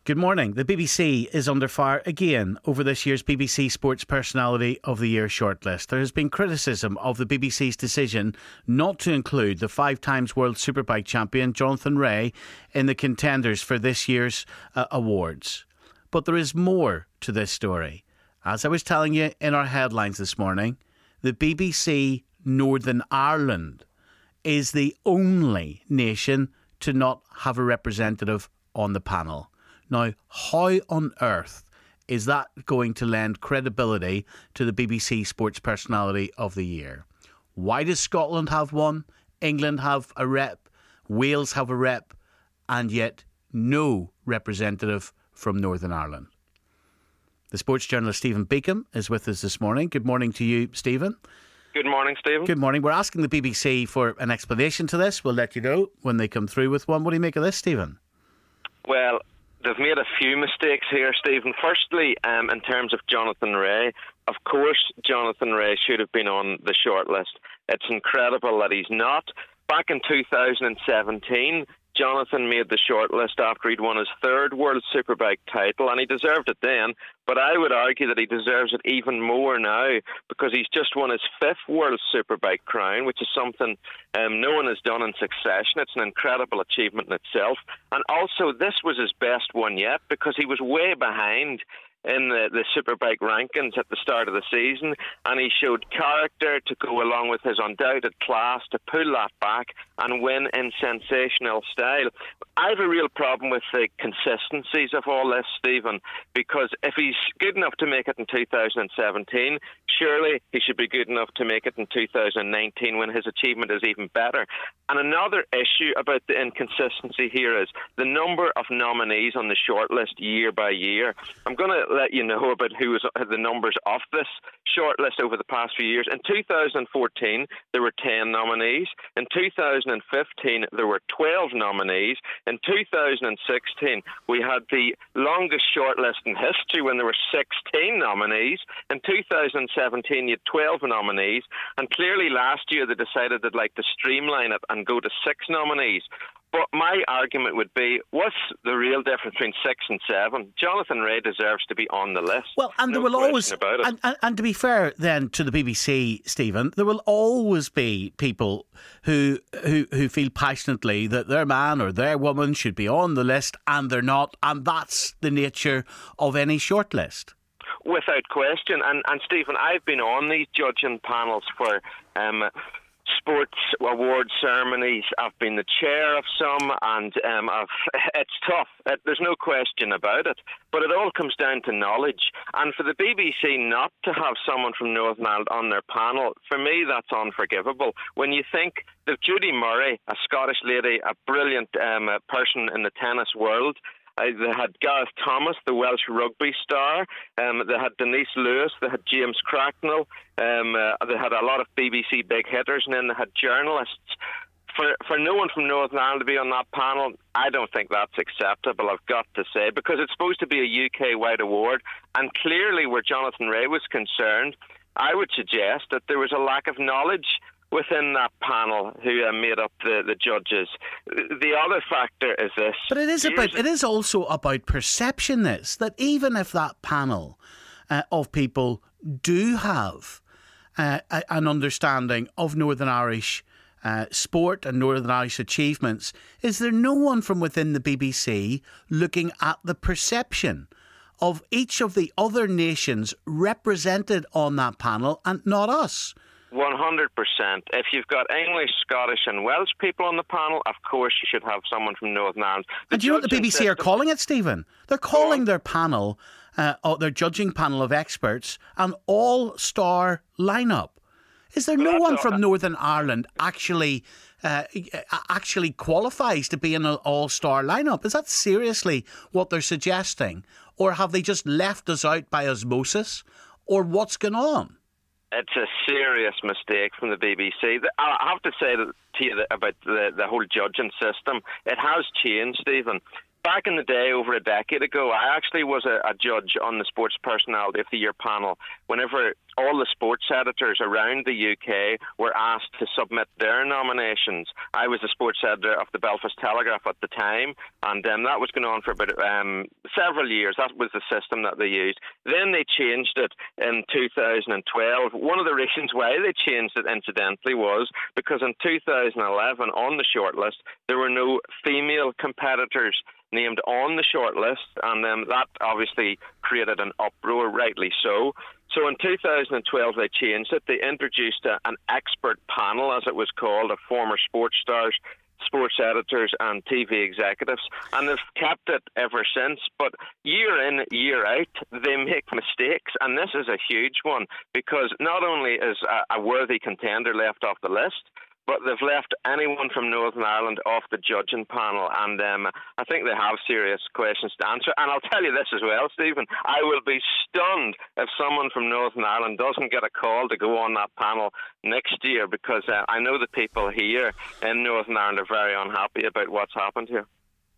Good morning. The BBC is under fire again over this year's BBC Sports Personality of the Year shortlist. There has been criticism of the BBC's decision not to include the 5 times World Superbike champion Jonathan Rea in the contenders for this year's awards. But there is more to this story. As I was telling you in our headlines this morning, the BBC Northern Ireland is the only nation to not have a representative on the panel. Now, how on earth is that going to lend credibility to the BBC Sports Personality of the Year? Why does Scotland have one, England have a rep, Wales have a rep, and yet no representative from Northern Ireland? The sports journalist Stephen Beacom is with us this morning. Good morning to you, Stephen. Good morning, Stephen. Good morning. We're asking the BBC for an explanation to this. We'll let you know when they come through with one. What do you make of this, Stephen? Well, they've made a few mistakes here, Stephen. Firstly, in terms of Jonathan Rea, of course, Jonathan Rea should have been on the shortlist. It's incredible that he's not. Back in 2017, Jonathan made the shortlist after he'd won his 3rd World Superbike title, and he deserved it then. But I would argue that he deserves it even more now because he's just won his 5th World Superbike crown, which is something no one has done in succession. It's an incredible achievement in itself. And also, this was his best one yet because he was way behind in the Superbike rankings at the start of the season, and he showed character to go along with his undoubted class to pull that back and win in sensational style. I have a real problem with the consistencies of all this, Stephen, because if he's good enough to make it in 2017, surely he should be good enough to make it in 2019 when his achievement is even better. And another issue about the inconsistency here is the number of nominees on the shortlist year by year. I'm going to let you know about who was the numbers of this shortlist over the past few years. In 2014, there were 10 nominees. In 2015, there were 12 nominees. In 2016, we had the longest shortlist in history when there were 16 nominees. In 2017, you had 12 nominees. And clearly last year, they decided they'd like to streamline it and go to 6 nominees. But my argument would be, what's the real difference between 6 and 7? Jonathan Rea deserves to be on the list. Well, and there will always, and to be fair then to the BBC, Stephen, there will always be people who feel passionately that their man or their woman should be on the list and they're not, and that's the nature of any shortlist. Without question. And Stephen, I've been on these judging panels for sports award ceremonies. I've been the chair of some, and it's tough. There's no question about it. But it all comes down to knowledge. And for the BBC not to have someone from Northern Ireland on their panel, for me, that's unforgivable. When you think that Judy Murray, a Scottish lady, a brilliant person in the tennis world, they had Gareth Thomas, the Welsh rugby star. They had Denise Lewis. They had James Cracknell. They had a lot of BBC big hitters, and then they had journalists. For no one from Northern Ireland to be on that panel, I don't think that's acceptable, I've got to say, because it's supposed to be a UK-wide award, and clearly where Jonathan Rea was concerned, I would suggest that there was a lack of knowledge within that panel who made up the judges. The other factor is this. But it is also about perception, that even if that panel of people do have an understanding of Northern Irish sport and Northern Irish achievements, is there no one from within the BBC looking at the perception of each of the other nations represented on that panel and not us? 100%. If you've got English, Scottish and Welsh people on the panel, of course you should have someone from Northern Ireland. And do you know what the BBC are calling it, Stephen? They're calling their panel, their judging panel of experts, an all-star lineup. Is there no one from Northern Ireland actually qualifies to be in an all-star lineup? Is that seriously what they're suggesting? Or have they just left us out by osmosis? Or what's going on? It's a serious mistake from the BBC. I have to say to you about the whole judging system. It has changed, Stephen. Back in the day, over a decade ago, I actually was a judge on the Sports Personality of the Year panel whenever all the sports editors around the UK were asked to submit their nominations. I was the sports editor of the Belfast Telegraph at the time, and that was going on for about several years. That was the system that they used. Then they changed it in 2012. One of the reasons why they changed it, incidentally, was because in 2011 on the shortlist there were no female competitors named on the shortlist, and that obviously created an uproar, rightly so. So in 2012 they changed it. They introduced an expert panel, as it was called, of former sports stars, sports editors and TV executives, and they've kept it ever since. But year in, year out, they make mistakes, and this is a huge one, because not only is a worthy contender left off the list, but they've left anyone from Northern Ireland off the judging panel, and I think they have serious questions to answer. And I'll tell you this as well, Stephen, I will be stunned if someone from Northern Ireland doesn't get a call to go on that panel next year, because I know the people here in Northern Ireland are very unhappy about what's happened here.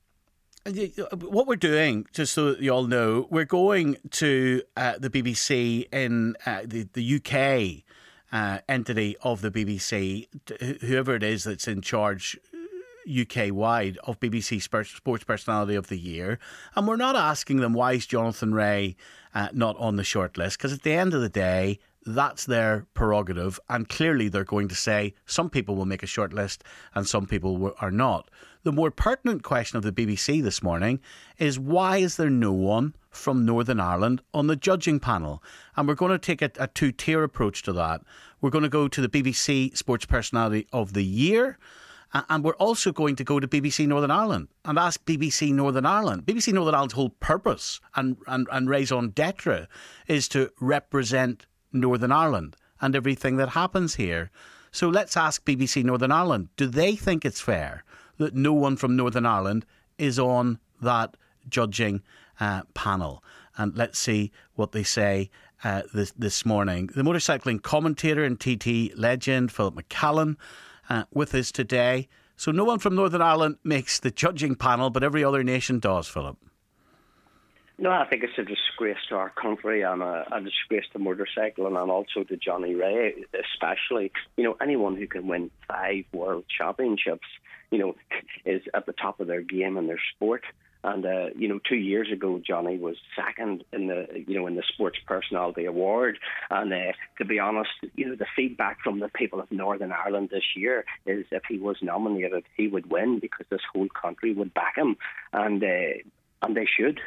What we're doing, just so that you all know, we're going to the BBC in the UK entity of the BBC, whoever it is that's in charge UK-wide of BBC Sports Personality of the Year. And we're not asking them, why is Jonathan Ray not on the shortlist? Because at the end of the day, that's their prerogative. And clearly they're going to say some people will make a shortlist and some people are not. The more pertinent question of the BBC this morning is, why is there no one from Northern Ireland on the judging panel? And we're going to take a two-tier approach to that. We're going to go to the BBC Sports Personality of the Year, and we're also going to go to BBC Northern Ireland and ask BBC Northern Ireland. BBC Northern Ireland's whole purpose and raison d'etre is to represent Northern Ireland and everything that happens here. So let's ask BBC Northern Ireland, do they think it's fair that no one from Northern Ireland is on that judging panel? And let's see what they say this morning. The motorcycling commentator and TT legend, Philip McCallan, with us today. So no one from Northern Ireland makes the judging panel, but every other nation does, Philip. No, I think it's a disgrace to our country and a disgrace to motorcycling, and also to Johnny Ray, especially. Anyone who can win 5 world championships, is at the top of their game in their sport. And 2 years ago, Johnny was second in the Sports Personality Award. And to be honest, the feedback from the people of Northern Ireland this year is, if he was nominated, he would win, because this whole country would back him, and they should.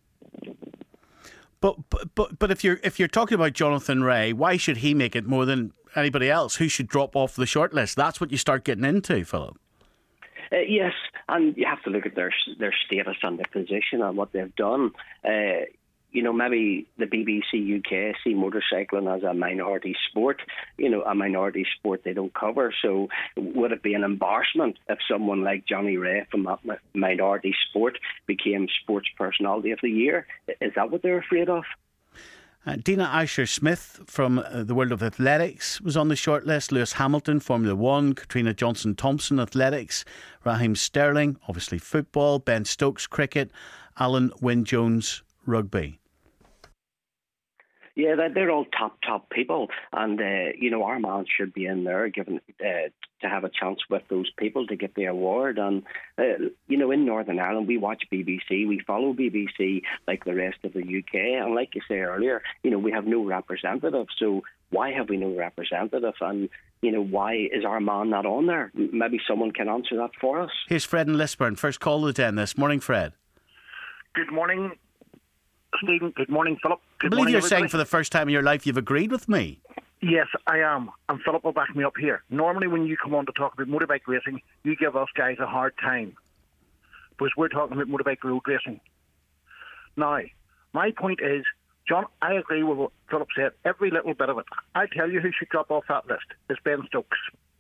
But if you're talking about Jonathan Ray, why should he make it more than anybody else? Who should drop off the shortlist? That's what you start getting into, Philip. Yes, and you have to look at their status and their position and what they've done. Maybe the BBC UK see motorcycling as a minority sport, a minority sport they don't cover. So would it be an embarrassment if someone like Johnny Ray from that minority sport became Sports Personality of the Year? Is that what they're afraid of? Dina Aisher-Smith from the world of athletics was on the shortlist. Lewis Hamilton, Formula One. Katrina Johnson-Thompson, athletics. Raheem Sterling, obviously football. Ben Stokes, cricket. Alan Wynne-Jones, rugby. Yeah, they're all top people, and our man should be in there, given to have a chance with those people to get the award. And in Northern Ireland, we watch BBC, we follow BBC like the rest of the UK, and like you say earlier, we have no representative. So why have we no representative? And why is our man not on there? Maybe someone can answer that for us. Here's Fred in Lisburn, first call of the day. This morning, Fred. Good morning, Stephen. Good morning, Philip. I believe you're saying for the first time in your life you've agreed with me. Yes, I am. And Philip will back me up here. Normally when you come on to talk about motorbike racing, you give us guys a hard time, because we're talking about motorbike road racing. Now, my point is, John, I agree with what Philip said, every little bit of it. I tell you who should drop off that list is Ben Stokes.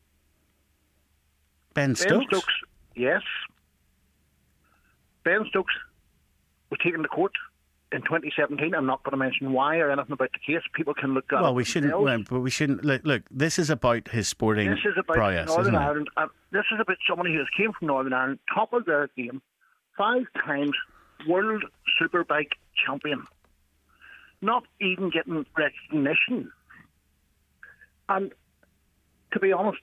Ben Stokes? Ben Stokes, yes. Ben Stokes was taken to court in 2017. I'm not going to mention why or anything about the case. People can look at it. Well, we shouldn't. Look, this is about his sporting prowess. This is about Northern Ireland. This is about somebody who came from Northern Ireland, top of their game, 5 times world superbike champion, not even getting recognition And to be honest,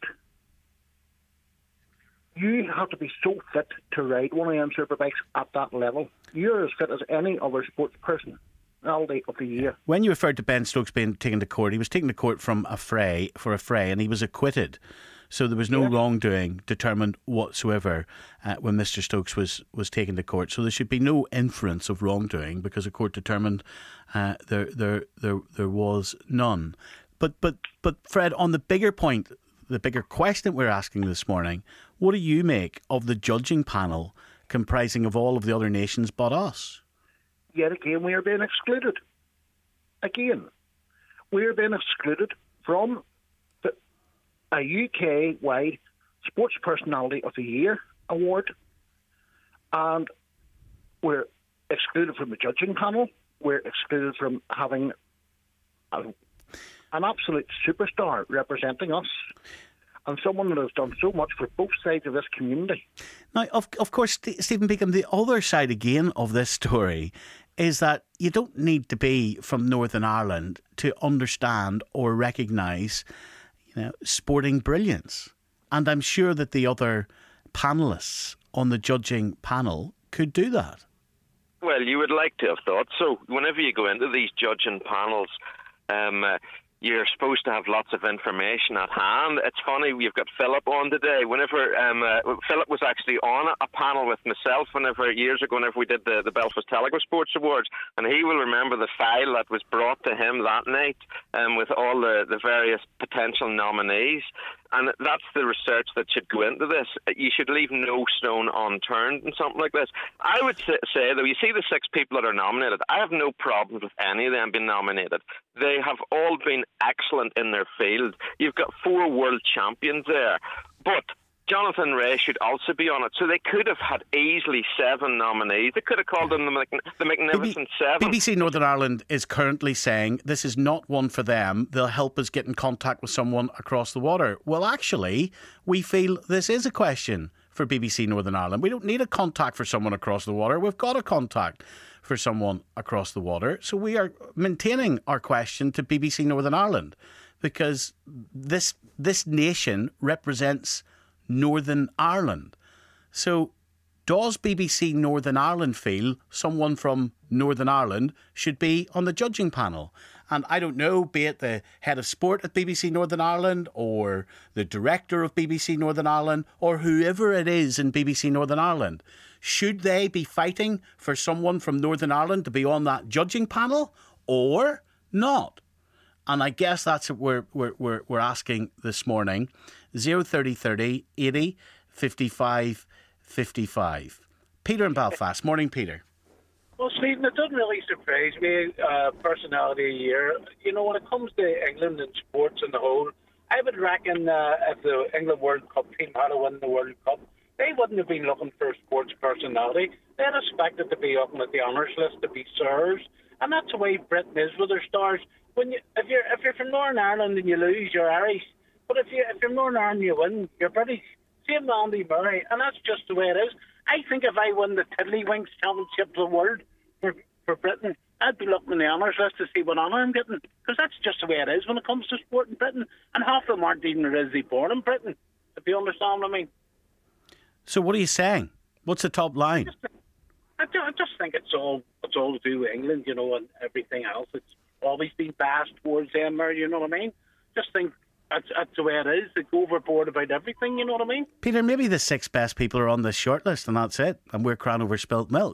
you have to be so fit to ride one of them superbikes at that level. You're as fit as any other sports personality of the year. When you referred to Ben Stokes being taken to court, he was taken to court for a fray, and he was acquitted. So there was no wrongdoing determined whatsoever when Mr. Stokes was taken to court. So there should be no inference of wrongdoing because the court determined there was none. But Fred, on the bigger point, the bigger question we're asking this morning, what do you make of the judging panel comprising of all of the other nations but us? Yet again, we are being excluded. Again, we are being excluded from a UK-wide Sports Personality of the Year award, and we're excluded from the judging panel. We're excluded from having an absolute superstar representing us, and someone that has done so much for both sides of this community. Now, of course, Stephen Beacom, the other side again of this story is that you don't need to be from Northern Ireland to understand or recognise, sporting brilliance. And I'm sure that the other panellists on the judging panel could do that. Well, you would like to have thought so. Whenever you go into these judging panels, you're supposed to have lots of information at hand. It's funny, we've got Philip on today. Whenever Philip was actually on a panel with myself years ago, whenever we did the Belfast Telegraph Sports Awards, and he will remember the file that was brought to him that night with all the various potential nominees. And that's the research that should go into this. You should leave no stone unturned in something like this. I would say, though, you see the 6 people that are nominated, I have no problems with any of them being nominated. They have all been excellent in their field. You've got 4 world champions there. But Jonathan Rea should also be on it. So they could have had easily 7 nominees. They could have called them the Magnificent Seven. BBC Northern Ireland is currently saying this is not one for them. They'll help us get in contact with someone across the water. Well, actually, we feel this is a question for BBC Northern Ireland. We don't need a contact for someone across the water. We've got a contact for someone across the water. So we are maintaining our question to BBC Northern Ireland because this nation represents Northern Ireland. So does BBC Northern Ireland feel someone from Northern Ireland should be on the judging panel? And I don't know, be it the head of sport at BBC Northern Ireland or the director of BBC Northern Ireland or whoever it is in BBC Northern Ireland, should they be fighting for someone from Northern Ireland to be on that judging panel or not? And I guess that's what we're asking this morning. 03030 80 55 55. Peter in Belfast. Morning, Peter. Well, Stephen, it doesn't really surprise me, personality of the year. When it comes to England and sports in the whole, I would reckon if the England World Cup team had to win the World Cup, they wouldn't have been looking for a sports personality. They'd expected to be up at the honours list to be sirs, and that's the way Britain is with their stars. If you're from Northern Ireland and you lose, you're Irish. But if you're Northern Ireland and you win, you're British. Same with Andy Murray, and that's just the way it is. I think if I win the Tiddlywinks Championship of the World for Britain, I'd be looking in the honours list to see what honour I'm getting, because that's just the way it is when it comes to sport in Britain. And half of them aren't even originally born in Britain, if you understand what I mean. So what are you saying? What's the top line? I just think it's all to do with England, and everything else. It's always been biased towards them, you know what I mean? Just think that's the way it is. They go overboard about everything, you know what I mean? Peter, maybe the 6 best people are on this shortlist and that's it, and we're crying over spilt milk.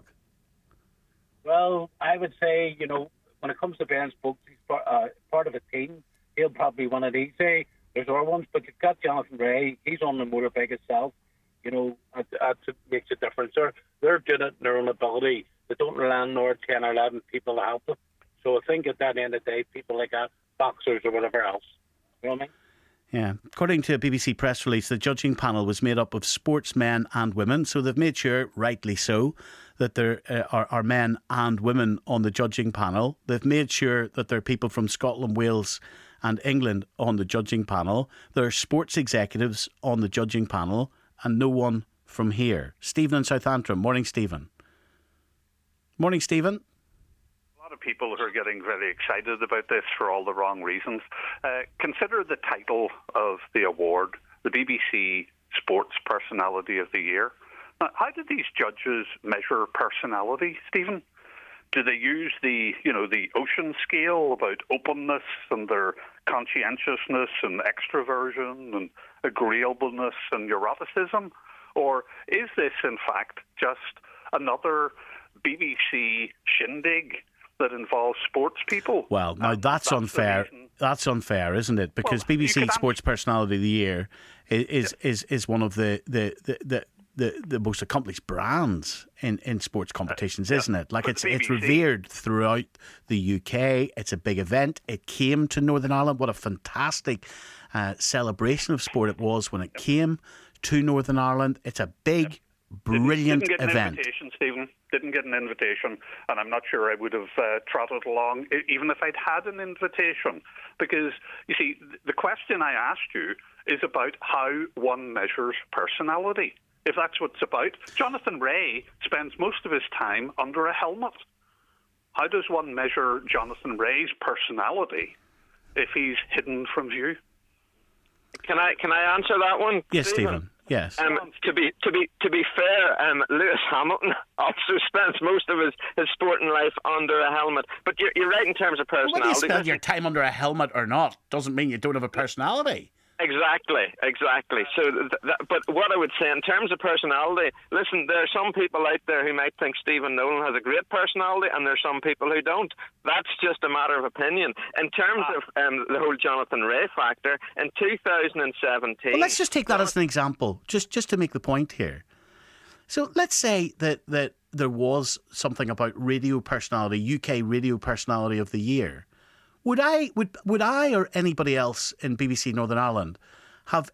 Well, I would say, when it comes to Ben Stokes, he's part of a team. He'll probably be one of these. There's other ones, but you've got Jonathan Rea. He's on the motorbike itself. That makes a difference. They're doing it in their own ability. They don't rely on 10 or 11 people to help them. So I think at that end of the day, people like that, boxers or whatever else. You know what I mean? Yeah. According to a BBC press release, the judging panel was made up of sportsmen and women. So they've made sure, rightly so, that there are men and women on the judging panel. They've made sure that there are people from Scotland, Wales and England on the judging panel. There are sports executives on the judging panel and no one from here. Stephen in Southampton. Morning, Stephen. Morning, Stephen. people who are getting very excited about this for all the wrong reasons. Consider the title of the award, the BBC Sports Personality of the Year. Now, how do these judges measure personality, Stephen? Do they use the ocean scale about openness and their conscientiousness and extroversion and agreeableness and neuroticism? Or is this, in fact, just another BBC shindig that involves sports people? Well, now that's unfair. That's unfair, isn't it? Because BBC Sports Personality of the Year is one of the most accomplished brands in sports competitions, isn't it? Like it's revered throughout the UK. It's a big event. It came to Northern Ireland. What a fantastic celebration of sport it was when it came to Northern Ireland. It's a big, brilliant event. Didn't get an invitation, Stephen. Didn't get an invitation, and I'm not sure I would have trotted along even if I'd had an invitation. Because, you see, the question I asked you is about how one measures personality. If that's what it's about, Jonathan Ray spends most of his time under a helmet. How does one measure Jonathan Ray's personality if he's hidden from view? Can I answer that one? Yes, Stephen. Yes. To be fair, Lewis Hamilton also spends most of his sporting life under a helmet. But you're right in terms of personality. Whether you spend your time under a helmet or not doesn't mean you don't have a personality. Exactly. So, but what I would say in terms of personality, listen, there are some people out there who might think Stephen Nolan has a great personality, and there are some people who don't. That's just a matter of opinion. In terms of the whole Jonathan Ray factor, in 2017... Well, let's just take that as an example, just to make the point here. So let's say that there was something about radio personality, UK radio personality of the year. Would I or anybody else in BBC Northern Ireland have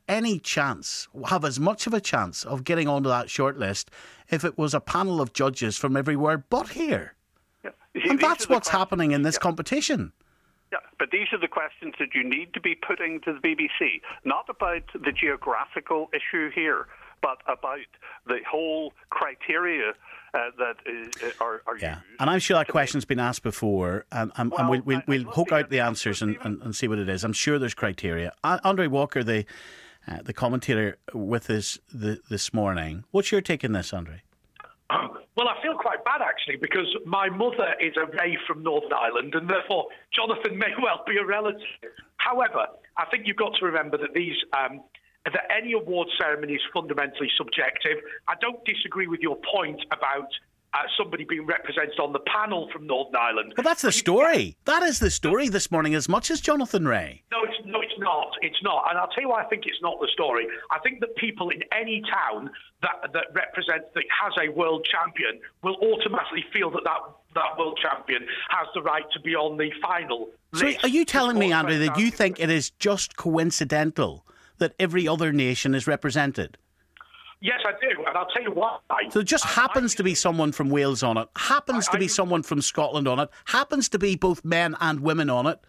as much of a chance of getting onto that shortlist if it was a panel of judges from everywhere but here? Yeah. And that's what's happening in this competition. Yeah, but these are the questions that you need to be putting to the BBC, not about the geographical issue here, but about the whole criteria that are used. And I'm sure that question's been asked before, and we'll hook out the answers and see what it is. I'm sure there's criteria. Andre Walker, the commentator with us this morning, what's your take on this, Andre? Well, I feel quite bad, actually, because my mother is a Ray from Northern Ireland, and therefore Jonathan may well be a relative. However, I think you've got to remember that that any award ceremony is fundamentally subjective. I don't disagree with your point about somebody being represented on the panel from Northern Ireland. Well, that's the story. That is the story this morning as much as Jonathan Ray. No, it's not. It's not. And I'll tell you why I think it's not the story. I think that people in any town that has a world champion will automatically feel that world champion has the right to be on the final list. So are you telling me, Andre, that you think it is just coincidental that every other nation is represented? Yes, I do, and I'll tell you why. So it just happens to be someone from Wales on it, happens to be someone from Scotland on it, happens to be both men and women on it,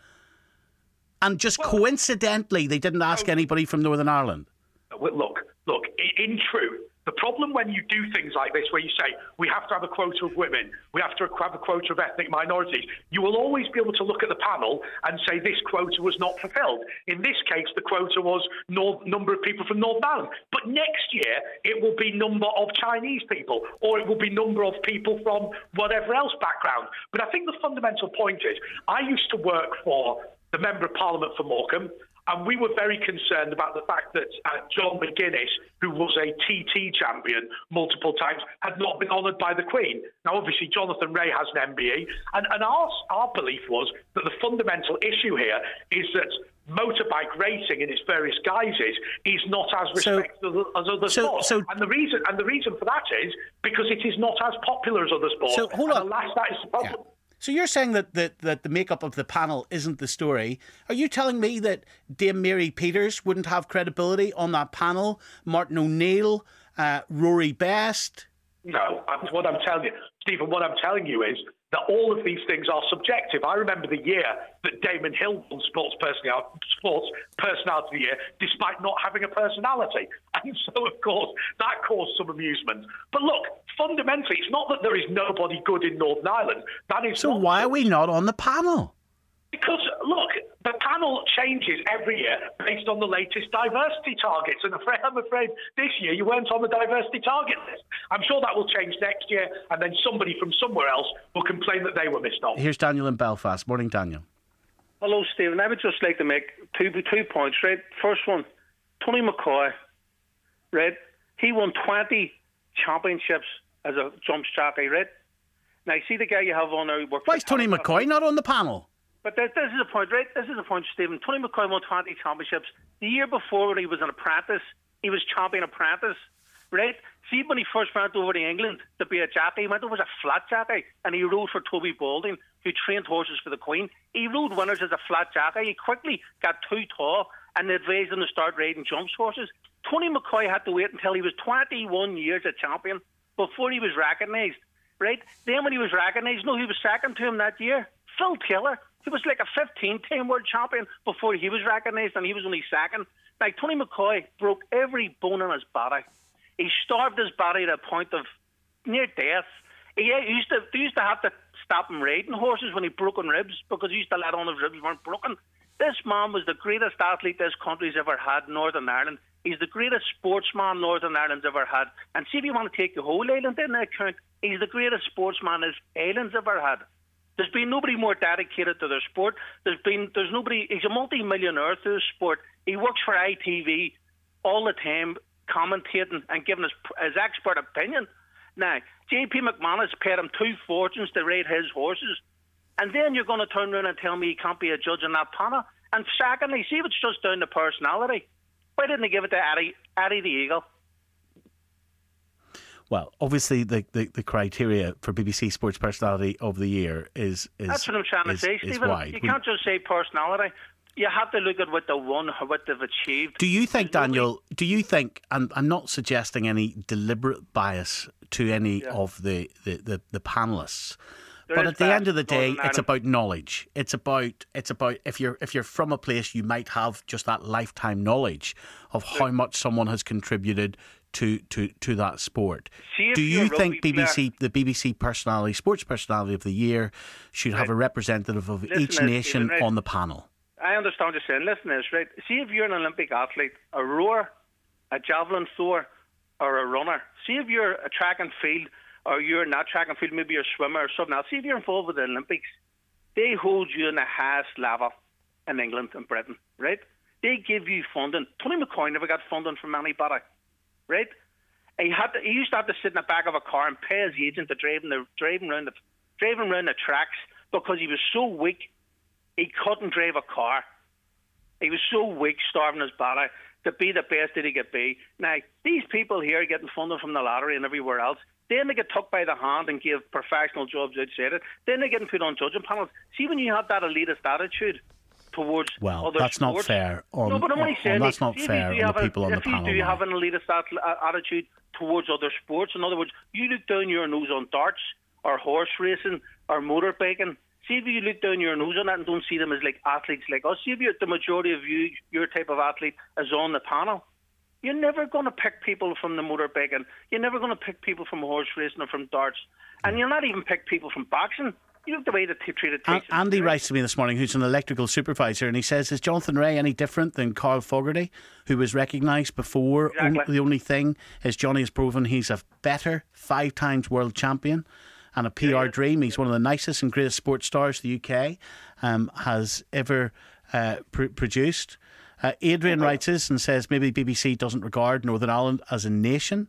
and just coincidentally they didn't ask anybody from Northern Ireland. Look, in truth, the problem when you do things like this, where you say, we have to have a quota of women, we have to have a quota of ethnic minorities, you will always be able to look at the panel and say this quota was not fulfilled. In this case, the quota was number of people from Northern Ireland. But next year, it will be number of Chinese people, or it will be number of people from whatever else background. But I think the fundamental point is, I used to work for the Member of Parliament for Morecambe, and we were very concerned about the fact that John McGuinness, who was a TT champion multiple times, had not been honoured by the Queen. Now, obviously, Jonathan Ray has an MBE, and our belief was that the fundamental issue here is that motorbike racing in its various guises is not as respected as other sports. And the reason for that is because it is not as popular as other sports. So, hold on. And alas, that is the problem. Yeah. So you're saying that the makeup of the panel isn't the story. Are you telling me that Dame Mary Peters wouldn't have credibility on that panel? Martin O'Neill, Rory Best? No, what I'm telling you, Stephen, what I'm telling you is that all of these things are subjective. I remember the year that Damon Hill won Sports Personality of the Year, despite not having a personality. And so, of course, that caused some amusement. But look, fundamentally, it's not that there is nobody good in Northern Ireland. That is. So why are we not on the panel? Because, look, the panel changes every year based on the latest diversity targets. And I'm afraid this year you weren't on the diversity target list. I'm sure that will change next year, and then somebody from somewhere else will complain that they were missed on. Here's Daniel in Belfast. Morning, Daniel. Hello, Stephen. I would just like to make two points, right? First one, Tony McCoy, right? He won 20 championships as a jump jockey, right? Now, see the guy you have on there. Why is Tony McCoy not on the panel? But this is the point, right? This is the point, Stephen. Tony McCoy won 20 championships. The year before, when he was an apprentice, he was champion apprentice, right? See, when he first went over to England to be a jockey, he went over as a flat jockey, and he rode for Toby Balding, who trained horses for the Queen. He rode winners as a flat jockey. He quickly got too tall, and they advised him to start riding jumps horses. Tony McCoy had to wait until he was 21 years a champion before he was recognised, right? Then when he was recognised, he was second to him that year. Phil Taylor. He was like a 15-time world champion before he was recognised, and he was only second. Like, Tony McCoy broke every bone in his body. He starved his body to a point of near death. They used to have to stop him riding horses when he broke ribs, because he used to let on his ribs weren't broken. This man was the greatest athlete this country's ever had, Northern Ireland. He's the greatest sportsman Northern Ireland's ever had. And see, if you want to take the whole island in account, he's the greatest sportsman this island's ever had. There's been nobody more dedicated to their sport. There's nobody. He's a multi-millionaire through his sport. He works for ITV all the time, commentating and giving his expert opinion. Now, JP McManus paid him 2 fortunes to ride his horses, and then you're going to turn around and tell me he can't be a judge on that panel. And secondly, see if it's just down to personality. Why didn't they give it to Eddie the Eagle? Well, obviously the criteria for BBC Sports Personality of the Year is that's what I'm trying to say, Stephen. You can't just say personality. You have to look at what they won, what they've achieved. Do you think, Daniel, and I'm not suggesting any deliberate bias to any of the panellists, but at the end of the day, it's about knowledge. It's about if you're from a place, you might have just that lifetime knowledge of how much someone has contributed to that sport. Do you think the BBC Sports Personality of the Year should have a representative of each nation on the panel? I understand what you're saying. Listen to this, right? See, if you're an Olympic athlete, a rower, a javelin thrower, or a runner. See, if you're a track and field, or you're not track and field, maybe you're a swimmer or something else. See, if you're involved with the Olympics, they hold you in the highest level in England and Britain, right? They give you funding. Tony McCoy never got funding from anybody, right? He used to have to sit in the back of a car and pay his agent to drive him around the tracks, because he was so weak he couldn't drive a car. He was so weak, starving his body, to be the best that he could be. Now, these people here are getting funded from the lottery and everywhere else. Then they get took by the hand and give professional jobs outside it. Then they get put on judging panels. See, when you have that elitist attitude towards other that's sports, not fair. That's not fair on the people on the panel. If you do have an elitist attitude towards other sports, in other words, you look down your nose on darts or horse racing or motorbiking. See if you look down your nose on that and don't see them as like athletes like us. See if the majority of your type of athlete is on the panel. You're never going to pick people from the motorbiking. You're never going to pick people from horse racing or from darts. And you'll not even pick people from boxing. You look the way that they treat it. Andy writes to me this morning, who's an electrical supervisor, and he says, is Jonathan Ray any different than Carl Fogarty, who was recognised before? Exactly. The only thing is Johnny has proven he's a better 5 times world champion and a PR dream. He's one of the nicest and greatest sports stars the UK has ever produced. Adrian writes us and says maybe BBC doesn't regard Northern Ireland as a nation.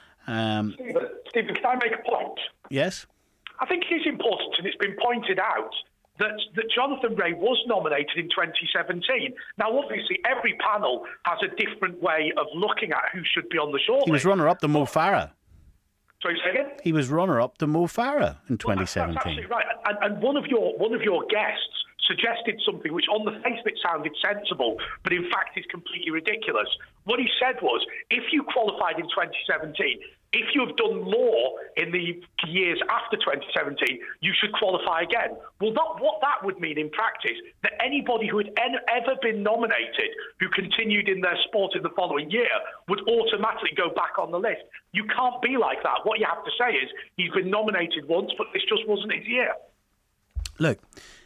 Stephen, can I make a point? Yes. I think it is important, and it's been pointed out, that Jonathan Ray was nominated in 2017. Now, obviously, every panel has a different way of looking at who should be on the shortlist. He was runner-up to Mo Farah. Sorry, say again? He was runner-up to Mo Farah in 2017. That's absolutely right. And one of your guests suggested something which on the face of it sounded sensible, but in fact is completely ridiculous. What he said was, if you qualified in 2017, if you have done more in the years after 2017, you should qualify again. Well, what that would mean in practice, that anybody who had ever been nominated who continued in their sport in the following year would automatically go back on the list. You can't be like that. What you have to say is he's been nominated once, but this just wasn't his year. Look,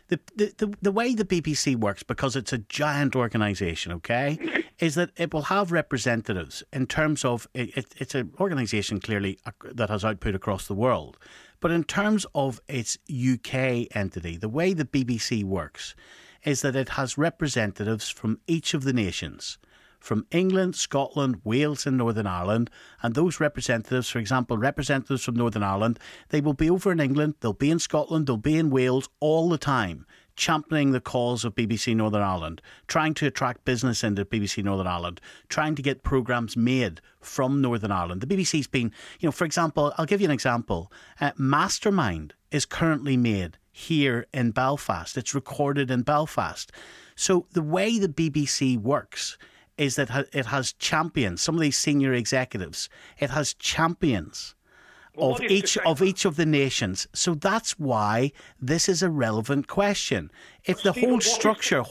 the way the BBC works, because it's a giant organisation, okay, is that it will have representatives in terms of, it's an organisation clearly that has output across the world. But in terms of its UK entity, the way the BBC works is that it has representatives from each of the nations, from England, Scotland, Wales and Northern Ireland. And those representatives, for example, representatives from Northern Ireland, they will be over in England, they'll be in Scotland, they'll be in Wales all the time, championing the cause of BBC Northern Ireland, trying to attract business into BBC Northern Ireland, trying to get programmes made from Northern Ireland. The BBC's been, for example, I'll give you an example. Mastermind is currently made here in Belfast. It's recorded in Belfast. So the way the BBC works is that it has champions, some of these senior executives. It has champions of each of the nations. So that's why this is a relevant question. If the whole structure,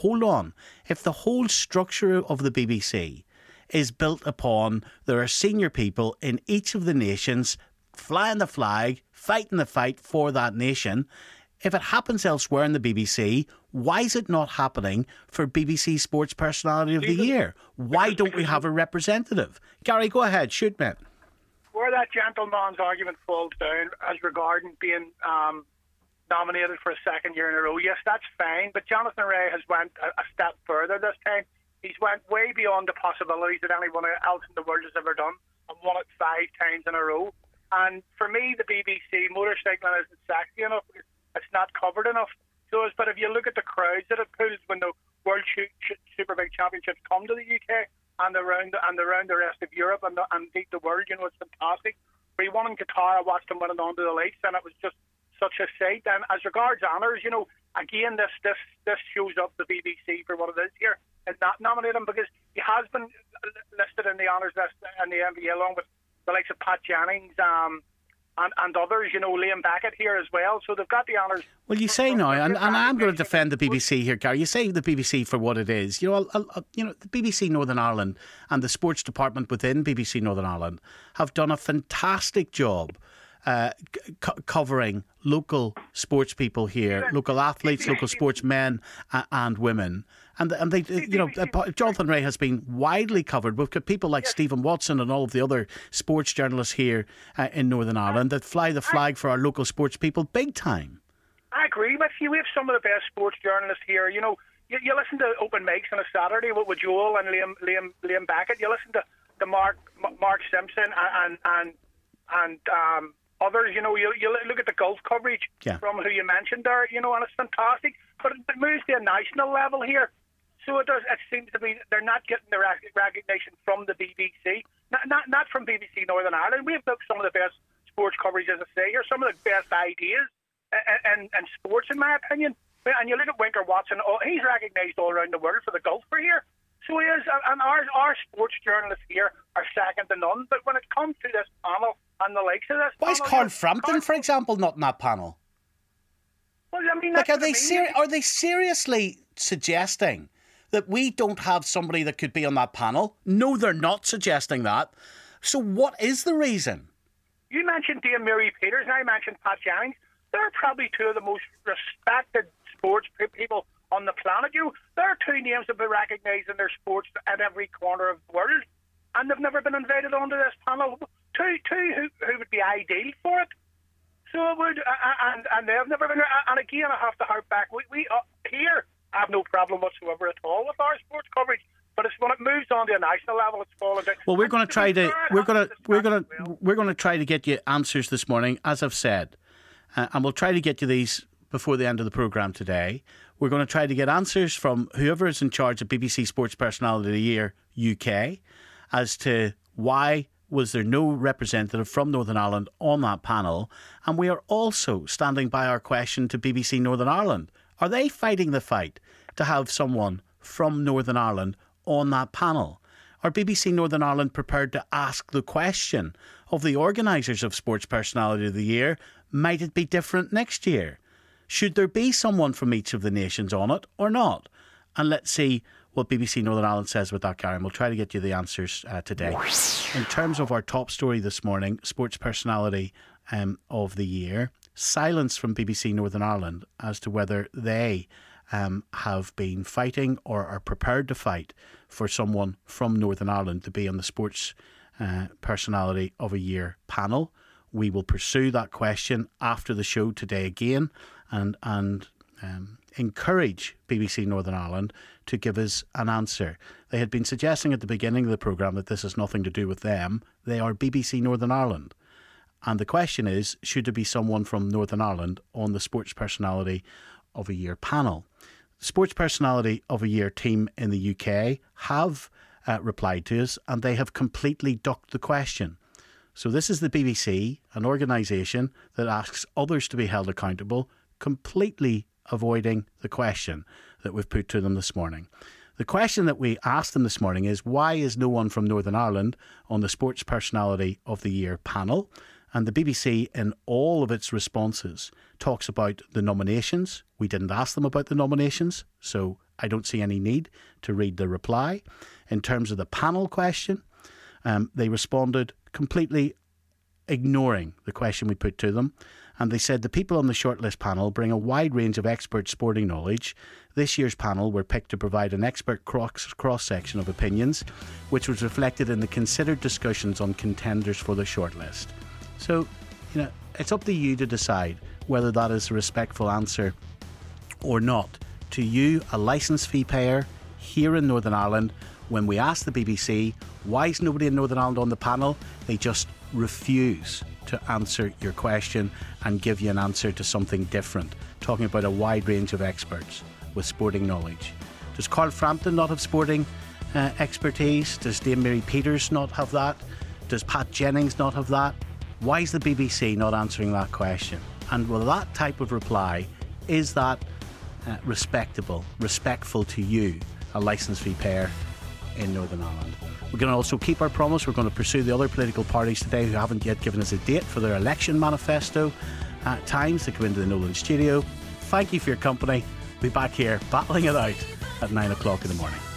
if the whole structure of the BBC is built upon there are senior people in each of the nations flying the flag, fighting the fight for that nation, if it happens elsewhere in the BBC, why is it not happening for BBC Sports Personality of the Year? Why don't we have a representative? Gary, go ahead, shoot, mate. Where that gentleman's argument falls down as regarding being nominated for a second year in a row, yes, that's fine. But Jonathan Rea has went a step further this time. He's went way beyond the possibilities that anyone else in the world has ever done and won it 5 times in a row. And for me, the BBC, motorcycling isn't sexy enough. It's not covered enough. But if you look at the crowds that it pulls when the World Superbike Championships come to the UK and around the rest of Europe and indeed the world, it's fantastic. We won in Qatar, I watched them winning onto the lakes, and it was just such a sight. And as regards honours, again, this shows up the BBC for what it is here and not nominate him, because he has been listed in the honours list in the NBA along with the likes of Pat Jennings, and others, Liam Beckett here as well. So they've got the honours. Well, you say now, and I'm going to defend the BBC here, Gary. You say the BBC for what it is. The BBC Northern Ireland and the sports department within BBC Northern Ireland have done a fantastic job covering local sports people here, local athletes, local sportsmen and women. And they, Jonathan Rea has been widely covered. We've got people like Stephen Watson and all of the other sports journalists here in Northern Ireland that fly the flag for our local sports people big time. I agree with you. We have some of the best sports journalists here. You listen to open mics on a Saturday with Joel and Liam Beckett. You listen to Mark Simpson and others. You look at the golf coverage from who you mentioned there. And it's fantastic. But it moves to a national level here. So it seems to be they're not getting the recognition from the BBC, not from BBC Northern Ireland. We have some of the best sports coverage, as I say here, some of the best ideas and sports, in my opinion. And you look at Winker Watson; he's recognised all around the world for the golfer here. So he is, and our sports journalists here are second to none. But when it comes to this panel and the likes of this, why is Carl Frampton, for example, not in that panel? Well, I mean, are they seriously suggesting that we don't have somebody that could be on that panel? No, they're not suggesting that. So what is the reason? You mentioned Dame Mary Peters and I mentioned Pat Jennings. They're probably two of the most respected sports people on the planet. There are two names that have been recognised in their sports at every corner of the world, and they've never been invited onto this panel. Two who would be ideal for it. So it would, and they've never been. And again, I have to harp back. We here have no problem whatsoever at all with our sports coverage. But it's when it moves on to a national level, it's fallen down. Well, we're going to try to get you answers this morning, as I've said, and we'll try to get you these before the end of the programme today. We're going to try to get answers from whoever is in charge of BBC Sports Personality of the Year UK as to why was there no representative from Northern Ireland on that panel. And we are also standing by our question to BBC Northern Ireland. Are they fighting the fight to have someone from Northern Ireland on that panel? Are BBC Northern Ireland prepared to ask the question of the organisers of Sports Personality of the Year? Might it be different next year? Should there be someone from each of the nations on it or not? And let's see what BBC Northern Ireland says with that, Gary. And we'll try to get you the answers today. In terms of our top story this morning, Sports Personality of the Year, silence from BBC Northern Ireland as to whether they have been fighting or are prepared to fight for someone from Northern Ireland to be on the Sports Personality of a Year panel. We will pursue that question after the show today again and encourage BBC Northern Ireland to give us an answer. They had been suggesting at the beginning of the programme that this has nothing to do with them. They are BBC Northern Ireland. And the question is, should there be someone from Northern Ireland on the Sports Personality of a Year panel? The Sports Personality of a Year team in the UK have replied to us, and they have completely ducked the question. So this is the BBC, an organisation that asks others to be held accountable, completely avoiding the question that we've put to them this morning. The question that we asked them this morning is, why is no one from Northern Ireland on the Sports Personality of the Year panel? And the BBC, in all of its responses, talks about the nominations. We didn't ask them about the nominations, so I don't see any need to read the reply. In terms of the panel question, they responded completely ignoring the question we put to them. And they said the people on the shortlist panel bring a wide range of expert sporting knowledge. This year's panel were picked to provide an expert cross-section of opinions, which was reflected in the considered discussions on contenders for the shortlist. So, it's up to you to decide whether that is a respectful answer or not. To you, a licence fee payer here in Northern Ireland, when we ask the BBC, why is nobody in Northern Ireland on the panel? They just refuse to answer your question and give you an answer to something different, talking about a wide range of experts with sporting knowledge. Does Carl Frampton not have sporting expertise? Does Dame Mary Peters not have that? Does Pat Jennings not have that? Why is the BBC not answering that question? And with that type of reply, is that respectful to you, a licence fee payer in Northern Ireland? We're going to also keep our promise. We're going to pursue the other political parties today who haven't yet given us a date for their election manifesto at times to come into the Nolan studio. Thank you for your company. We'll be back here battling it out at 9 o'clock in the morning.